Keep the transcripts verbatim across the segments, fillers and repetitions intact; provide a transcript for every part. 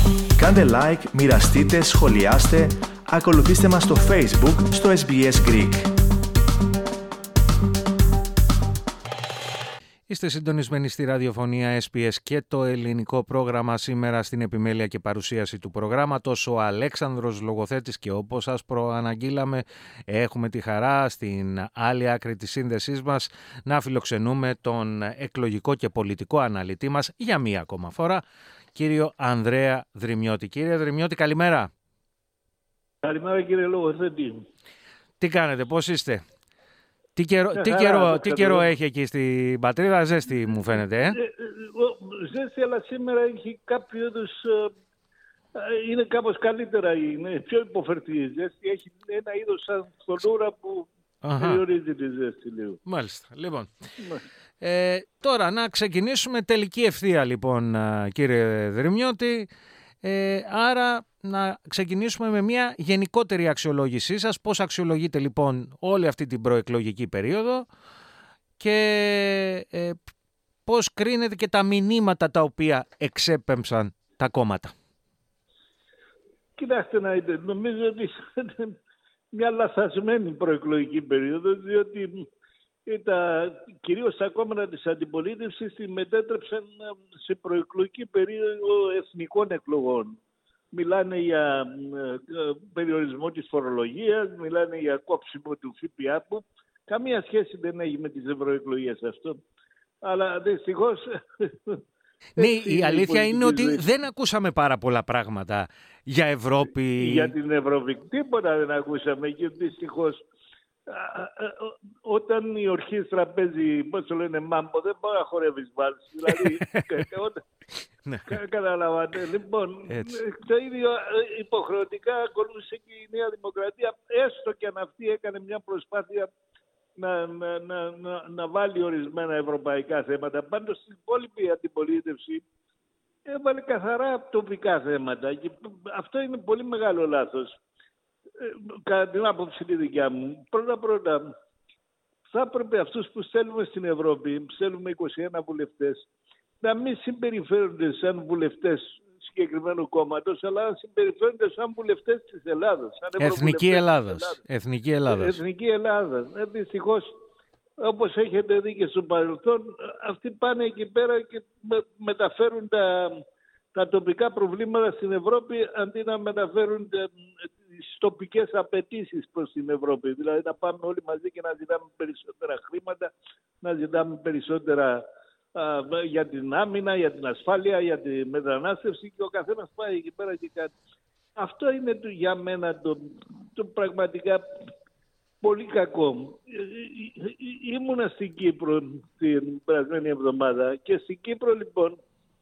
Κάντε like, μοιραστείτε, σχολιάστε, ακολουθήστε μας στο Facebook, στο ες μπι ες Greek. Είστε συντονισμένοι στη ραδιοφωνία ες μπι ες και το ελληνικό πρόγραμμα. Σήμερα στην επιμέλεια και παρουσίαση του προγράμματος ο Αλέξανδρος Λογοθέτης, και όπως σας προαναγγείλαμε έχουμε τη χαρά στην άλλη άκρη της σύνδεσής μας να φιλοξενούμε τον εκλογικό και πολιτικό αναλυτή μας για μία ακόμα φορά, κύριο Ανδρέα Δρυμιώτη. Κύριε Δρυμιώτη, καλημέρα. Καλημέρα κύριε Λογοθέτη. Τι κάνετε, πώς είστε? Τι καιρό, τι, χαρά, καιρό, τι καιρό έχει εκεί στην πατρίδα, ζέστη μου φαίνεται, ε? Ζέστη, αλλά σήμερα έχει κάποιο είδους, είναι κάπως καλύτερα, είναι πιο υποφερτή η ζέστη, έχει ένα είδος σαν θολούρα που Αχα. περιορίζει τη ζέστη λίγο. Μάλιστα, λοιπόν. Ε, τώρα να ξεκινήσουμε τελική ευθεία λοιπόν, κύριε Δρυμιώτη. Ε, άρα να ξεκινήσουμε με μια γενικότερη αξιολόγησή σας. Πώς αξιολογείτε λοιπόν όλη αυτή την προεκλογική περίοδο και ε, πώς κρίνετε και τα μηνύματα τα οποία εξέπεμψαν τα κόμματα? Κοιτάξτε να δείτε, νομίζω ότι είναι μια λαθασμένη προεκλογική περίοδο, διότι τα, κυρίως τα κόμματα της αντιπολίτευσης τη μετέτρεψαν σε προεκλογική περίοδο εθνικών εκλογών. Μιλάνε για περιορισμό της φορολογίας, μιλάνε για κόψιμο του ΦΠΑ, που καμία σχέση δεν έχει με τις ευρωεκλογές αυτό. Αλλά δυστυχώς... Ναι, η αλήθεια είναι ότι ζωή. δεν ακούσαμε πάρα πολλά πράγματα για Ευρώπη. Για την Ευρώπη τίποτα δεν ακούσαμε και δυστυχώς όταν η ορχήστρα παίζει, πώς το λένε, μάμπο, δεν μπορεί να χορεύεις βάλς. Δηλαδή, καταλαβαίνετε. Λοιπόν, το ίδιο υποχρεωτικά ακολούθησε και η Νέα Δημοκρατία, έστω και αν αυτή έκανε μια προσπάθεια να, να, να, να, να βάλει ορισμένα ευρωπαϊκά θέματα. Πάντως στην υπόλοιπη αντιπολίτευση έβαλε καθαρά τοπικά θέματα και αυτό είναι πολύ μεγάλο λάθος. Κατά την άποψη τη δικιά μου, πρώτα-πρώτα θα έπρεπε αυτούς που στέλνουμε στην Ευρώπη, στέλνουμε είκοσι ένα βουλευτές, να μην συμπεριφέρονται σαν βουλευτές συγκεκριμένου κόμματος, αλλά να συμπεριφέρονται σαν βουλευτές της Ελλάδας. Εθνική Ελλάδας. Εθνική Ελλάδας. Εθνική Ελλάδα. Ε, δυστυχώς, όπως έχετε δει και στο παρελθόν, αυτοί πάνε εκεί πέρα και μεταφέρουν τα, τα τοπικά προβλήματα στην Ευρώπη αντί να μεταφέρουν τις τοπικές απαιτήσεις προς την Ευρώπη. Δηλαδή να πάμε όλοι μαζί και να ζητάμε περισσότερα χρήματα, να ζητάμε περισσότερα α, για την άμυνα, για την ασφάλεια, για τη μετανάστευση και ο καθένας πάει εκεί πέρα και κάτι. Αυτό είναι το, για μένα το, το πραγματικά πολύ κακό. Ήμουνα στην Κύπρο την περασμένη εβδομάδα και στην Κύπρο λοιπόν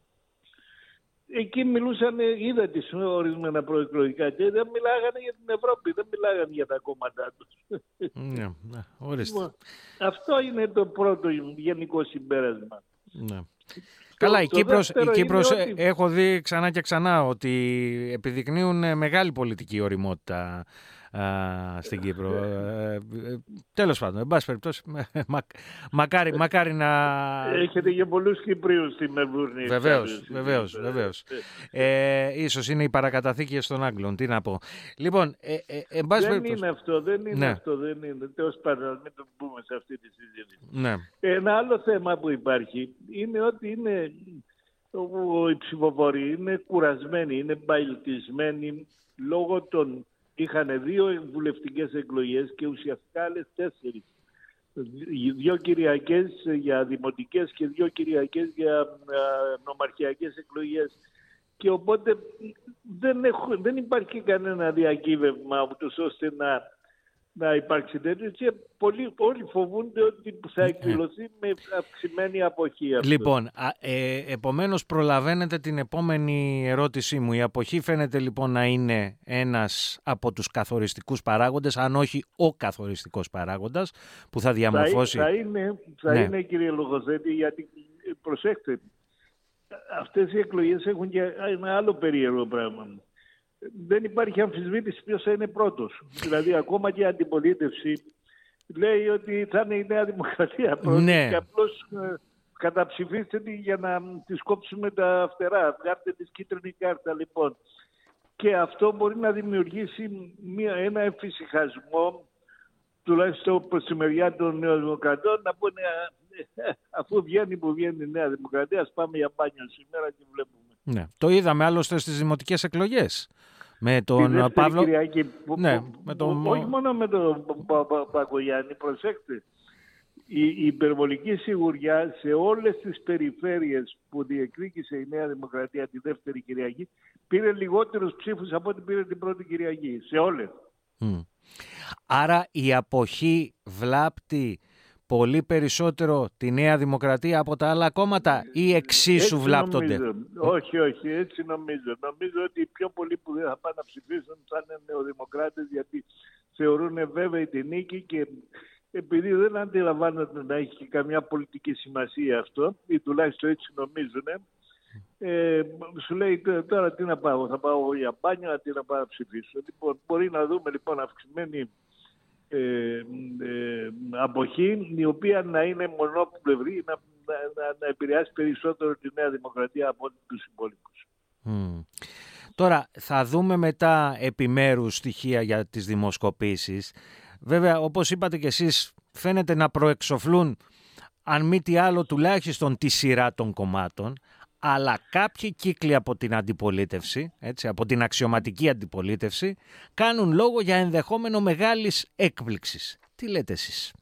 εκεί μιλούσαν, είδα τις ορισμένα προεκλογικά και δεν μιλάγανε για την Ευρώπη, δεν μιλάγανε για τα κόμματά τους. Ναι, ναι, ορίστε. Αυτό είναι το πρώτο γενικό συμπέρασμα. Ναι. Καλά, η Κύπρος, η Κύπρος ότι... έχω δει ξανά και ξανά ότι επιδεικνύουν μεγάλη πολιτική ωριμότητα α, στην Κύπρο. Ε, ε, τέλος πάντων, εν πάση περιπτώσει, μα, μακάρι, μακάρι να... Έχετε και πολλούς Κυπρίους στη Μελβούρνη. Βεβαίως, βεβαίως, βεβαίως. Ε, ίσως είναι η παρακαταθήκη των Άγγλων, τι να πω. Λοιπόν, ε, ε, εν πάση δεν περιπτώσει... είναι αυτό, δεν είναι ναι. αυτό, δεν είναι. Τέλος πάντων, μην το πούμε σε αυτή τη συζήτηση. Ναι. Ένα άλλο θέμα που υπάρχει είναι ότι είναι... οι ψηφοφόροι είναι κουρασμένοι, είναι μπαϊλτισμένοι λόγω των... Είχαν δύο βουλευτικές εκλογές και ουσιαστικά άλλες τέσσερις. Δύο Κυριακές για δημοτικές και δύο Κυριακές για νομαρχιακές εκλογές. Και οπότε δεν, έχω, δεν υπάρχει κανένα διακύβευμα ούτως ώστε να, να υπάρξει τέτοιο και πολλοί, όλοι φοβούνται ότι θα εκδηλωθεί με αυξημένη αποχή. Αυτό. Λοιπόν, ε, επομένως προλαβαίνετε την επόμενη ερώτησή μου. Η αποχή φαίνεται λοιπόν να είναι ένας από τους καθοριστικούς παράγοντες, αν όχι ο καθοριστικός παράγοντας που θα διαμορφώσει... Θα, θα, είναι, θα ναι. είναι κύριε Λογοθέτη, γιατί προσέξτε, αυτές οι εκλογές έχουν και ένα άλλο περίεργο πράγμα. Δεν υπάρχει αμφισβήτηση ποιος θα είναι πρώτος. Δηλαδή ακόμα και η αντιπολίτευση λέει ότι θα είναι η Νέα Δημοκρατία πρώτη ναι. και απλώς καταψηφίστε τη για να της κόψουμε τα φτερά. Βγάλτε της κίτρινη κάρτα λοιπόν. Και αυτό μπορεί να δημιουργήσει μια, ένα εφησυχασμό, τουλάχιστον προς τη μεριά των νεοδημοκρατών, να πούνε αφού βγαίνει που βγαίνει η Νέα Δημοκρατία, ας πάμε για μπάνιο σήμερα και βλέπουμε. Ναι. Το είδαμε άλλωστε στις δημοτικές εκλογές. Με τον Παύλο. Κυριακή, που, ναι, που, με τον... όχι μόνο με τον Πακογιάννη, προσέξτε. Η, η υπερβολική σιγουριά σε όλες τις περιφέρειες που διεκδίκησε η Νέα Δημοκρατία τη δεύτερη Κυριακή πήρε λιγότερους ψήφους από ό,τι πήρε την πρώτη Κυριακή. Σε όλες. Mm. Άρα η αποχή βλάπτει πολύ περισσότερο τη Νέα Δημοκρατία από τα άλλα κόμματα ή εξίσου έτσι βλάπτονται? Νομίζω. Όχι, όχι, έτσι νομίζω. Νομίζω ότι οι πιο πολλοί που δεν θα πάνε να ψηφίσουν θα είναι νεοδημοκράτες, γιατί θεωρούν βέβαιη τη νίκη και επειδή δεν αντιλαμβάνονται να έχει και καμιά πολιτική σημασία αυτό, ή τουλάχιστον έτσι νομίζουν, ε, σου λέει τώρα τι να πάω, θα πάω για μπάνια, τι να πάω να ψηφίσω. Λοιπόν, μπορεί να δούμε λοιπόν αυξημένη ε, ε, αποχή, η οποία να είναι μονοπλευρή, να, να, να, να επηρεάσει περισσότερο τη Νέα Δημοκρατία από τους υπόλοιπους. Mm. Τώρα θα δούμε μετά επιμέρους στοιχεία για τις δημοσκοπήσεις. Βέβαια, όπως είπατε και εσείς, φαίνεται να προεξοφλούν, αν μη τι άλλο, τουλάχιστον τη σειρά των κομμάτων, αλλά κάποιοι κύκλοι από την αντιπολίτευση, έτσι, από την αξιωματική αντιπολίτευση, κάνουν λόγο για ενδεχόμενο μεγάλης έκπληξης. Τι λέτε εσείς?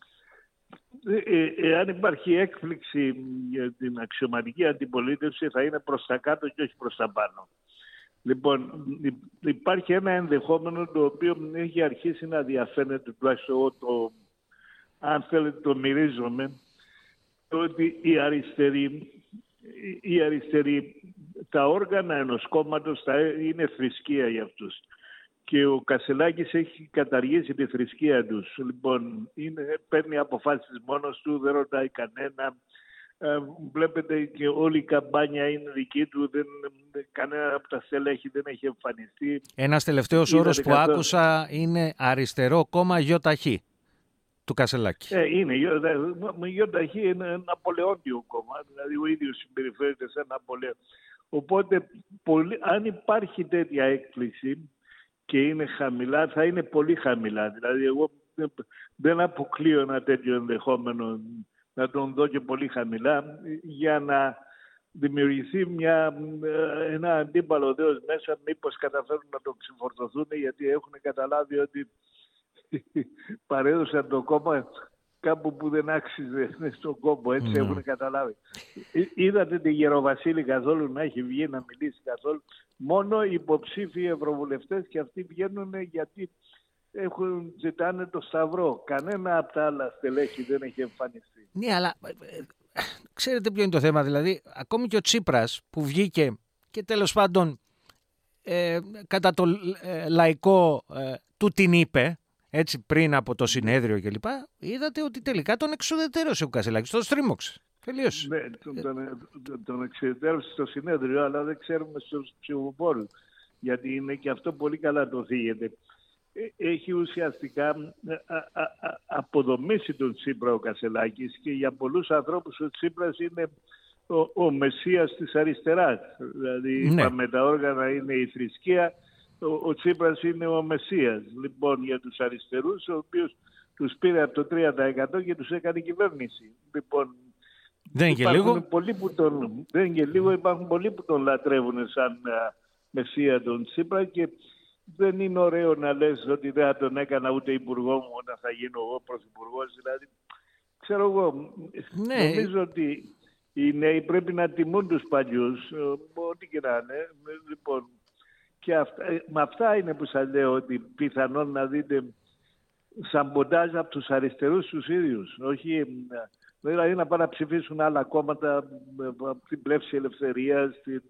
Εάν ε, υπάρχει έκπληξη για την αξιωματική αντιπολίτευση, θα είναι προς τα κάτω και όχι προς τα πάνω. Λοιπόν, υπάρχει ένα ενδεχόμενο το οποίο έχει αρχίσει να διαφαίνεται, τουλάχιστον εγώ το, αν θέλετε το μυρίζομαι, ότι οι αριστεροί, οι αριστεροί, τα όργανα ενός κόμματος θα είναι θρησκεία για αυτούς. Και ο Κασελάκης έχει καταργήσει τη θρησκεία τους. Λοιπόν, είναι, παίρνει αποφάσεις μόνος του, δεν ρωτάει κανένα. Ε, βλέπετε και όλη η καμπάνια είναι δική του, δεν, κανένα από τα στελέχη δεν έχει εμφανιστεί. Ένας τελευταίος όρος που καθώς... άκουσα είναι αριστερό κόμμα ΙΧ του Κασελάκη. Ε, είναι, ΙΧ είναι ναπολεόντιο κόμμα, δηλαδή ο ίδιος συμπεριφέρεται σαν Ναπολέον. Οπότε πολύ, αν υπάρχει τέτοια έκπληξη και είναι χαμηλά, θα είναι πολύ χαμηλά. Δηλαδή εγώ δεν αποκλείω ένα τέτοιο ενδεχόμενο να τον δω και πολύ χαμηλά, για να δημιουργηθεί μια, ένα αντίπαλο δέος μέσα, μήπως καταφέρουν να τον ξεφορτωθούν, γιατί έχουν καταλάβει ότι παρέδωσαν το κόμμα κάπου που δεν άξιζε στον κόμμα, έτσι mm. έχουν καταλάβει. Είδατε τη Γεροβασίλη καθόλου να έχει βγει να μιλήσει καθόλου? Μόνο οι υποψήφιοι ευρωβουλευτές, και αυτοί βγαίνουν γιατί έχουν, ζητάνε το σταυρό. Κανένα από τα άλλα στελέχη δεν έχει εμφανιστεί. Ναι, αλλά ξέρετε ποιο είναι το θέμα? Δηλαδή, ακόμη και ο Τσίπρας που βγήκε και τέλος πάντων ε, κατά το ε, λαϊκό ε, του την είπε, έτσι, πριν από το συνέδριο κλπ. Είδατε ότι τελικά τον εξουδετερώσε ο Κασελάκης, τον στρίμωξε. Τελείωσε. Ναι, τον, τον, τον εξουδετερώσε στο συνέδριο, αλλά δεν ξέρουμε στους ψηφοφόρους. Γιατί είναι και αυτό πολύ καλά το θίγεται. Έχει ουσιαστικά α, α, α, αποδομήσει τον Τσίπρα ο Κασελάκης, και για πολλούς ανθρώπους ο Τσίπρας είναι ο, ο μεσσίας της αριστεράς. Δηλαδή ναι. είπαμε, τα όργανα είναι η θρησκεία, ο, ο Τσίπρας είναι ο μεσσίας. Λοιπόν, για τους αριστερούς, ο οποίος τους πήρε από το τρία τοις εκατό και τους έκανε κυβέρνηση. Λοιπόν, δεν και λίγο. Πολλοί που τον, δεν και λίγο υπάρχουν πολλοί που τον λατρεύουν σαν α, μεσσία τον Τσίπρα, και δεν είναι ωραίο να λες ότι δεν θα τον έκανα ούτε υπουργό μου όταν θα γίνω εγώ πρωθυπουργός. Δηλαδή, ξέρω εγώ, ναι. νομίζω ότι οι νέοι πρέπει να τιμούν τους παλιούς, ό,τι και να είναι. Λοιπόν, και αυτά, με αυτά είναι που σας λέω ότι πιθανόν να δείτε σαμποντάζ από τους αριστερούς τους ίδιους. Όχι, δηλαδή να πάνε να ψηφίσουν άλλα κόμματα από την Πλεύση Ελευθερίας, την...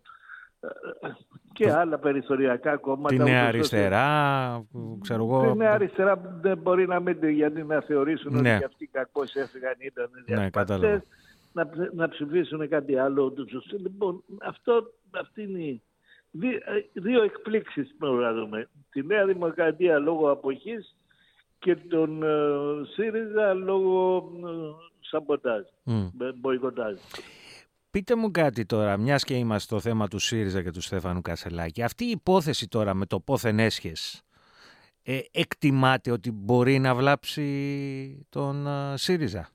και άλλα περιθωριακά κόμματα. Την Νέα Αριστερά, ξέρω εγώ. Την Νέα Αριστερά δεν μπορεί να μην, γιατί να θεωρήσουν ναι. ότι αυτοί κακώς έφυγαν, ήταν διασπαστές, ναι, να, να ψηφίσουν κάτι άλλο. Λοιπόν, αυτό, αυτή είναι δύο, δύο εκπλήξεις πρέπει να δούμε. Τη Νέα Δημοκρατία λόγω αποχής και τον uh, ΣΥΡΙΖΑ λόγω uh, σαμποτάζ, Mm. μποϊκοτάζ. Πείτε μου κάτι τώρα, μιας και είμαστε στο θέμα του ΣΥΡΙΖΑ και του Στέφανου Κασσελάκη. Αυτή η υπόθεση τώρα με το πόθεν έσχες, ε, εκτιμάται ότι μπορεί να βλάψει τον uh, ΣΥΡΙΖΑ?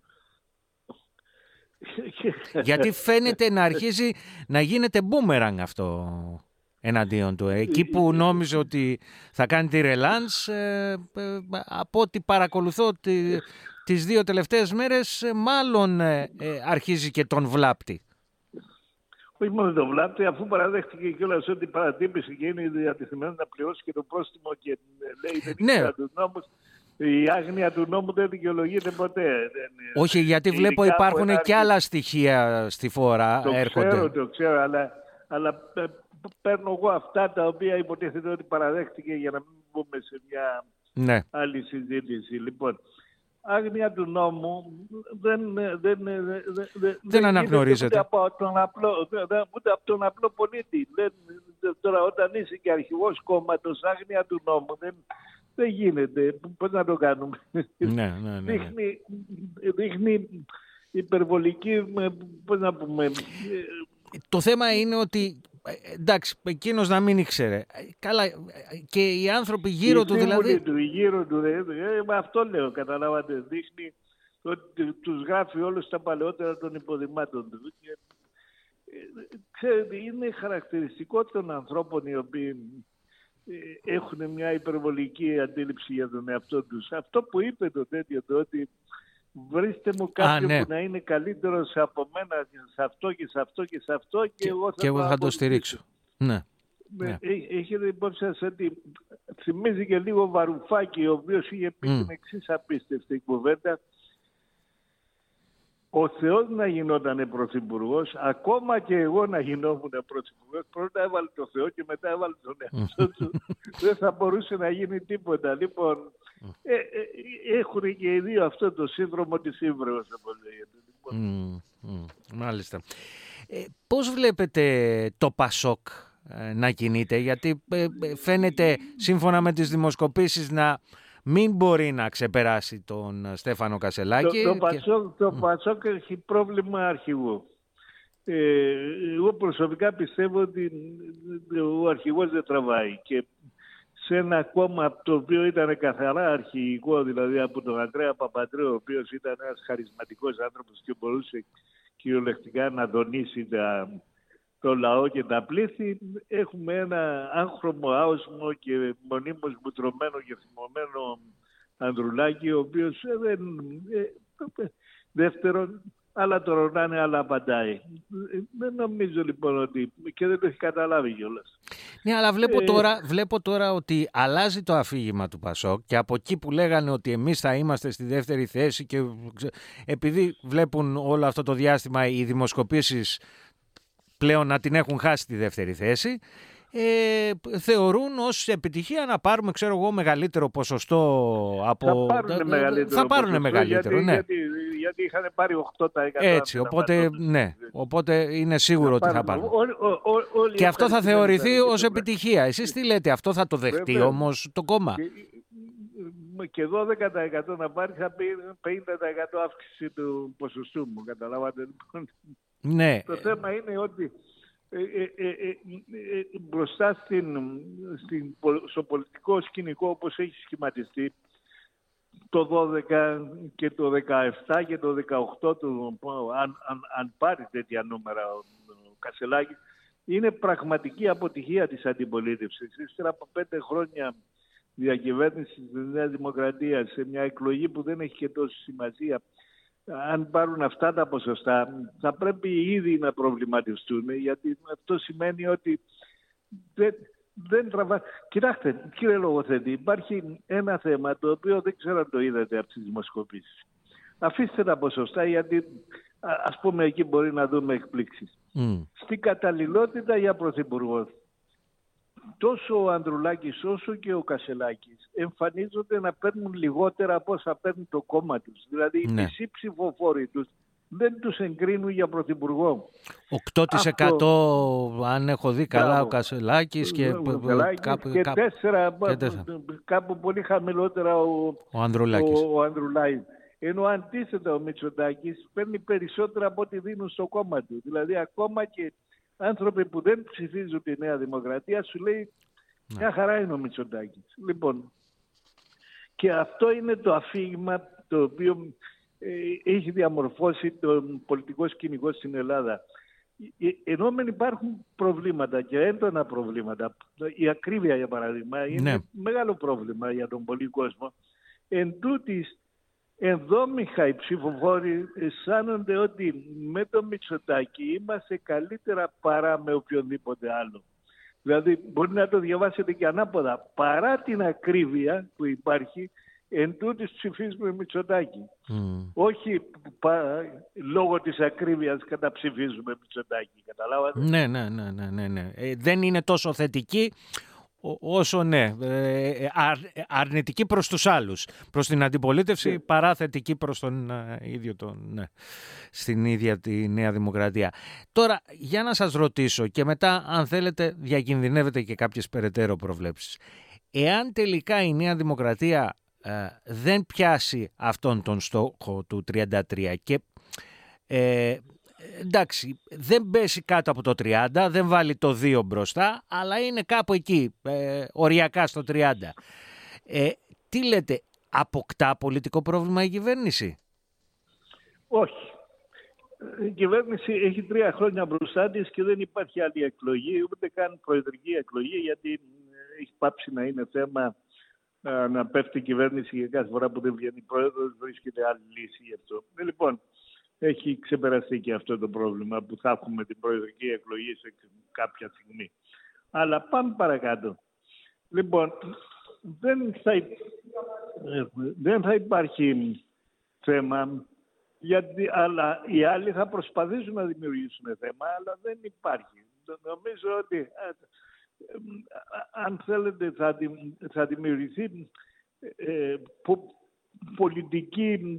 Γιατί φαίνεται να αρχίζει να γίνεται μπούμερανγκ αυτό εναντίον του. Εκεί που νόμιζε ότι θα κάνει τη ρελάνς, ε, ε, από ό,τι παρακολουθώ τη, τις δύο τελευταίες μέρες, ε, μάλλον ε, ε, αρχίζει και τον βλάπτει. Όχι μόνο τον βλάπτει, αφού παραδέχτηκε κιόλας ότι παρατύπησε και είναι διατεθειμένο να πληρώσει και το πρόστιμο και λέει δεν είναι ναι. του νόμου. Η άγνοια του νόμου δεν δικαιολογείται ποτέ. Όχι, γιατί βλέπω υπάρχουν και αρχή... άλλα στοιχεία στη φορά. Το έρχονται. ξέρω, το ξέρω, αλλά, αλλά παίρνω εγώ αυτά τα οποία υποτίθεται ότι παραδέχτηκε για να μην μπούμε σε μια ναι. άλλη συζήτηση. Λοιπόν, άγνοια του νόμου δεν, δεν, δεν, δεν, δεν αναγνωρίζεται. Ούτε από τον απλό, ούτε από τον απλό πολίτη. Δεν, τώρα όταν είσαι και αρχηγός κόμματος, άγνοια του νόμου δεν... Δεν γίνεται. Πώς να το κάνουμε. Ναι, ναι, ναι, ναι. Δείχνει, δείχνει υπερβολική, πώς να πούμε... Το θέμα είναι ότι, εντάξει, εκείνος να μην ήξερε. Καλά, και οι άνθρωποι γύρω η του δηλαδή... Του, γύρω του, ε, αυτό λέω, καταλάβατε. Δείχνει ότι τους γράφει όλους τα παλαιότερα των υποδημάτων του. Ξέρετε, είναι χαρακτηριστικό των ανθρώπων οι οποίοι... έχουν μια υπερβολική αντίληψη για τον εαυτό τους. Αυτό που είπε το τέτοιο, το ότι βρίστε μου κάποιον Α, ναι. που να είναι καλύτερος από μένα σε αυτό και σε αυτό και σε αυτό και, και εγώ θα, και εγώ θα το στηρίξω. Ναι. ναι. Έχετε υπόψη σας ότι θυμίζει και λίγο Βαρουφάκη, ο οποίος είχε πει mm. την εξής απίστευτη κουβέντα. Ο Θεός να γινόταν πρωθυπουργός, ακόμα και εγώ να γινόμουν πρωθυπουργός, πρώτα έβαλε το Θεό και μετά έβαλε τον εαυτό του. Δεν θα μπορούσε να γίνει τίποτα. Λοιπόν, ε, ε, έχουν και οι δύο αυτό το σύνδρομο της ύβρεως, όπως λέγεται. Λοιπόν. Mm, mm, μάλιστα. Ε, πώς βλέπετε το Πασόκ ε, να κινείται, γιατί ε, φαίνεται σύμφωνα με τις δημοσκοπήσεις να... μην μπορεί να ξεπεράσει τον Στέφανο Κασσελάκη. Το, το, Πασόκ, το Πασόκ έχει πρόβλημα αρχηγού. Ε, εγώ προσωπικά πιστεύω ότι ο αρχηγός δεν τραβάει. Και σε ένα κόμμα το οποίο ήταν καθαρά αρχηγικό, δηλαδή από τον Ανδρέα Παπαντρέο, ο οποίος ήταν ένας χαρισματικός άνθρωπος και μπορούσε κυριολεκτικά να δονήσει τα... το λαό και τα πλήθη, έχουμε ένα άγχρωμο, άοσμο και μονίμως μουτρωμένο και θυμωμένο Ανδρουλάκη, ο οποίος ε, δεν... Ε, δεύτερον, άλλα το ρωτάνε, άλλα απαντάει. Δεν νομίζω λοιπόν ότι... και δεν το έχει καταλάβει κιόλας. Ναι, αλλά βλέπω, ε, τώρα, βλέπω τώρα ότι αλλάζει το αφήγημα του Πασόκ και από εκεί που λέγανε ότι εμείς θα είμαστε στη δεύτερη θέση και επειδή βλέπουν όλο αυτό το διάστημα οι δημοσκοπήσεις πλέον να την έχουν χάσει τη δεύτερη θέση, ε, θεωρούν ως επιτυχία να πάρουμε, ξέρω εγώ, μεγαλύτερο ποσοστό από... Θα πάρουν μεγαλύτερο, θα πάρουν μεγαλύτερο γιατί, ναι. γιατί, γιατί είχαν πάρει οκτώ τοις εκατό. Έτσι, οπότε, ναι, οπότε είναι σίγουρο θα ότι θα πάρουν. Ό, ό, ό, ό, και αυτό θα θεωρηθεί ως επιτυχία. Εσείς τι λέτε, αυτό θα το δεχτεί Βέβαια. όμως το κόμμα? Και, και δώδεκα τοις εκατό να πάρει θα πει πενήντα τοις εκατό αύξηση του ποσοστού μου, καταλάβατε. Ναι. Το θέμα είναι ότι ε, ε, ε, ε, ε, μπροστά στην, στην, στο πολιτικό σκηνικό όπως έχει σχηματιστεί το δώδεκα και το δεκαεπτά και το δεκαοκτώ του, αν, αν, αν πάρει τέτοια νούμερα ο, ο Κασσελάκης, είναι πραγματική αποτυχία της αντιπολίτευσης. Ύστερα από πέντε χρόνια διακυβέρνηση της Νέας Δημοκρατίας σε μια εκλογή που δεν έχει και τόση σημασία, αν πάρουν αυτά τα ποσοστά, θα πρέπει ήδη να προβληματιστούν, γιατί αυτό σημαίνει ότι δεν, δεν τραβά... Κοιτάξτε, κύριε Λογοθέτη, υπάρχει ένα θέμα το οποίο δεν ξέρω αν το είδατε από τις δημοσκοπήσεις. Αφήστε τα ποσοστά, γιατί ας πούμε εκεί μπορεί να δούμε εκπλήξεις. Mm. Στην καταλληλότητα για πρωθυπουργό, τόσο ο Ανδρουλάκης όσο και ο Κασσελάκης εμφανίζονται να παίρνουν λιγότερα από όσα παίρνουν το κόμμα τους. Δηλαδή ναι. οι μισοί ψηφοφόροι τους δεν τους εγκρίνουν για πρωθυπουργό. οκτώ τοις εκατό αυτό... αν έχω δει καλά Μπράβο. Ο Κασσελάκης και, κάπου, και, τέσσερα, και τέσσερα, κάπου πολύ χαμηλότερα ο, ο Ανδρουλάκης. Ο, ο Ανδρουλάκης. Ενώ αντίθετα ο Μητσοτάκης παίρνει περισσότερα από ό,τι δίνουν στο κόμμα του. Δηλαδή ακόμα και άνθρωποι που δεν ψηφίζουν τη Νέα Δημοκρατία σου λέει μια χαρά είναι ο Μητσοτάκης. Λοιπόν, και αυτό είναι το αφήγημα το οποίο ε, έχει διαμορφώσει τον πολιτικό σκηνικό στην Ελλάδα. Ενώ μεν υπάρχουν προβλήματα και έντονα προβλήματα, η ακρίβεια για παράδειγμα είναι ναι. μεγάλο πρόβλημα για τον πολύ κόσμο, εν τούτης ενδόμηχα οι ψηφοφόροι αισθάνονται ότι με το Μητσοτάκη είμαστε καλύτερα παρά με οποιονδήποτε άλλο. Δηλαδή μπορεί να το διαβάσετε και ανάποδα. Παρά την ακρίβεια που υπάρχει, εν τούτης ψηφίζουμε Μητσοτάκη. Mm. Όχι πα, λόγω της ακρίβειας καταψηφίζουμε Μητσοτάκη. Καταλάβατε. Ναι, ναι, ναι, ναι, ναι, ναι. Ε, δεν είναι τόσο θετική όσο ναι, ε, αρ, αρνητική προς τους άλλους, προς την αντιπολίτευση, yeah. παρά θετική προς τον ε, ίδιο τον, ναι, στην ίδια τη Νέα Δημοκρατία. Τώρα, για να σας ρωτήσω και μετά αν θέλετε διακινδυνεύετε και κάποιες περαιτέρω προβλέψεις. Εάν τελικά η Νέα Δημοκρατία ε, δεν πιάσει αυτόν τον στόχο του τριάντα τρία και ε, εντάξει, δεν πέσει κάτω από το τριάντα, δεν βάλει το δύο μπροστά, αλλά είναι κάπου εκεί, ε, οριακά στο τριάντα. Ε, τι λέτε, αποκτά πολιτικό πρόβλημα η κυβέρνηση? Όχι. Η κυβέρνηση έχει τρία χρόνια μπροστά της και δεν υπάρχει άλλη εκλογή, ούτε καν προεδρική εκλογή, γιατί έχει πάψει να είναι θέμα ε, να πέφτει η κυβέρνηση και κάθε φορά που δεν βγαίνει πρόεδρος βρίσκεται άλλη λύση γι' αυτό. Ε, λοιπόν, έχει ξεπεραστεί και αυτό το πρόβλημα που θα έχουμε την προεδρική εκλογή σε κάποια στιγμή. Αλλά πάμε παρακάτω. Λοιπόν, δεν θα, δεν θα υπάρχει θέμα, γιατί, αλλά οι άλλοι θα προσπαθήσουν να δημιουργήσουν θέμα, αλλά δεν υπάρχει. Νομίζω ότι αν θέλετε θα, θα δημιουργηθεί ε, που, πολιτική,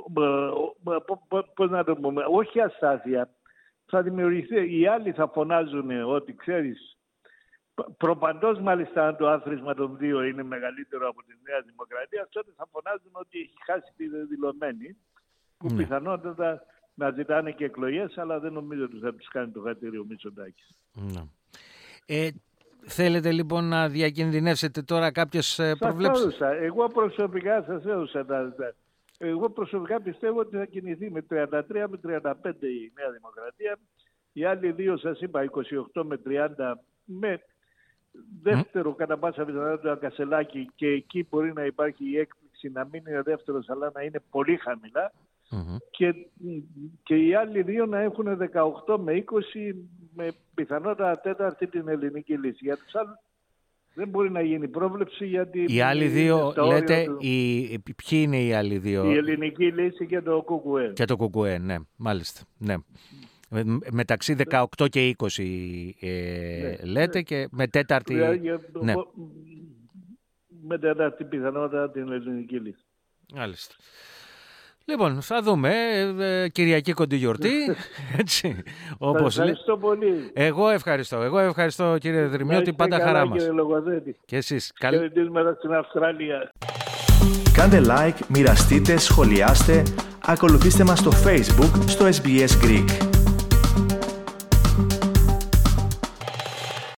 πώς να το πούμε, όχι αστάθεια, θα δημιουργηθεί. Οι άλλοι θα φωνάζουν ότι ξέρεις, προπαντός μάλιστα αν το άθροισμα των δύο είναι μεγαλύτερο από τη Νέα Δημοκρατία, τότε θα φωνάζουν ότι έχει χάσει τη δεδηλωμένη, που ναι. πιθανότατα να ζητάνε και εκλογές, αλλά δεν νομίζω ότι θα τους κάνει το χατήριο Μητσοτάκης. Ναι. Ε, Θέλετε λοιπόν να διακινδυνεύσετε τώρα κάποιες προβλέψεις? Σας έδωσα. Εγώ προσωπικά σας έδωσα τα, τα. Εγώ προσωπικά πιστεύω ότι θα κινηθεί με τριάντα τρία με τριάντα πέντε η Νέα Δημοκρατία. Οι άλλοι δύο σας είπα είκοσι οκτώ με τριάντα με δεύτερο mm. κατά πάσα πιθανότητα Κασελάκη, και εκεί μπορεί να υπάρχει η έκπληξη να μην είναι δεύτερος αλλά να είναι πολύ χαμηλά. Mm-hmm. Και, και οι άλλοι δύο να έχουν δεκαοκτώ με είκοσι με πιθανότητα τέταρτη την ελληνική λύση. Για τους άλλους δεν μπορεί να γίνει πρόβλεψη, γιατί οι άλλοι δύο λέτε του... οι... ποιοι είναι οι άλλοι δύο? Η ελληνική λύση και το ΚΚΕ. Και το ΚΚΕ, ναι, μάλιστα, ναι. Μεταξύ δεκαοκτώ και είκοσι ε, ναι, λέτε ναι. Και με τέταρτη ναι. με τέταρτη πιθανότητα την ελληνική λύση. Μάλιστα. Λοιπόν, θα δούμε, ε, Κυριακή κοντή γιορτή, έτσι, όπως λέει. Ευχαριστώ πολύ. Εγώ ευχαριστώ, εγώ ευχαριστώ κύριε Δρυμιώτη, πάντα χαρά μας. Και εσείς. Χαιρετίσματα στην Αυστραλία. Κάντε like, μοιραστείτε, σχολιάστε, ακολουθήστε μας στο Facebook, στο ες μπι ες Greek.